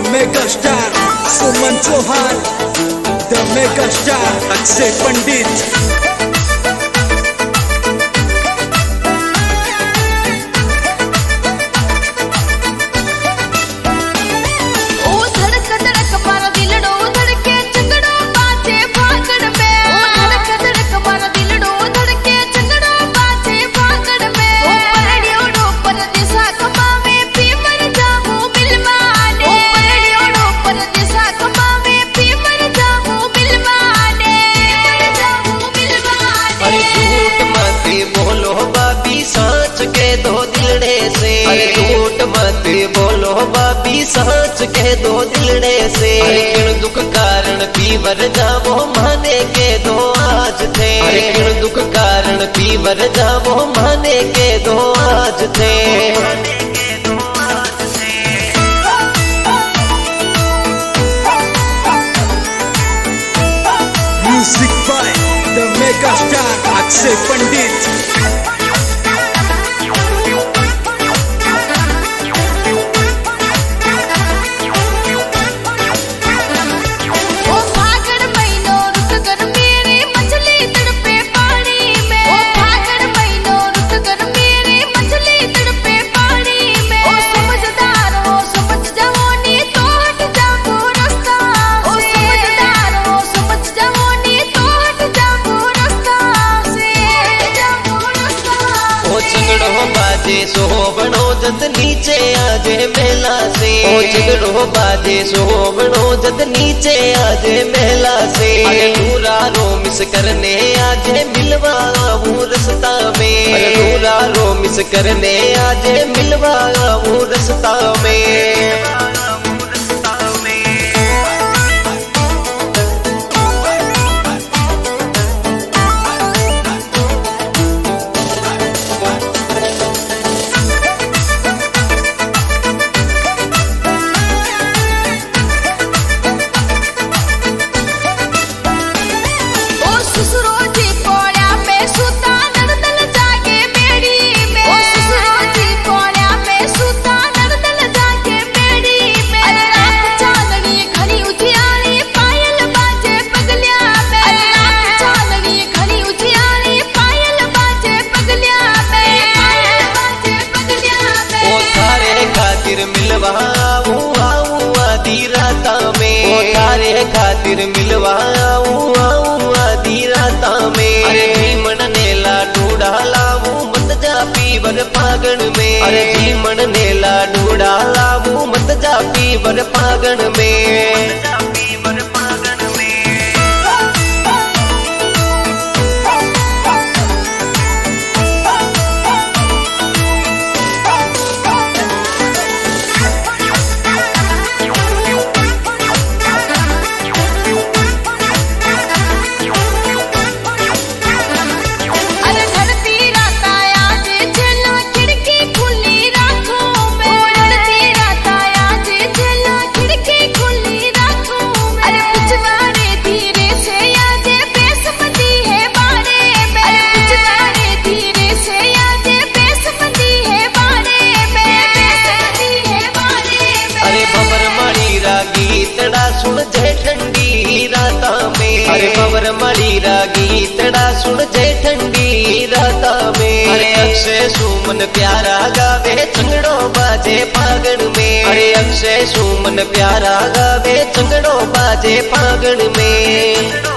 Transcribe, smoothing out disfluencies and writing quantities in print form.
Megastar Suman Chauhan, the megastar Akshay Pandit. झूठ मत बोलो बाबी सच कह दो दिलड़े से। किण दुख कारण पीवर जावो माने के दो आज थे। किण दुख कारण पीवर जावो माने के दो आज थे। Music by the megastar Akshay Pandit. सोबनो जद नीचे आजे मेला से। झगड़ो बाजे सोबनो जद नीचे आजे मेला से। नूरा रो मिस करने आजे मिलवा वो रस्ता में। नूरा रो मिस करने आजे मिलवा वो रस्ता में। खातिर मिलवाऊं आधी राता में। अरे भीमन ने लाडू डालावू मत जा पीवर पागण में। अरे भीमन ने लाडू डालावू मत जा पीवर पागण में। सुन जय ठंडी राता में। अरे पवर मड़ी रागी तड़ा सुन जय ठंडी राता में। अरे अक्षय सुमन प्यारा गावे चंगड़ो बाजे फागण में। अरे अक्षय सुमन प्यारा गावे चंगड़ो बाजे फागण में।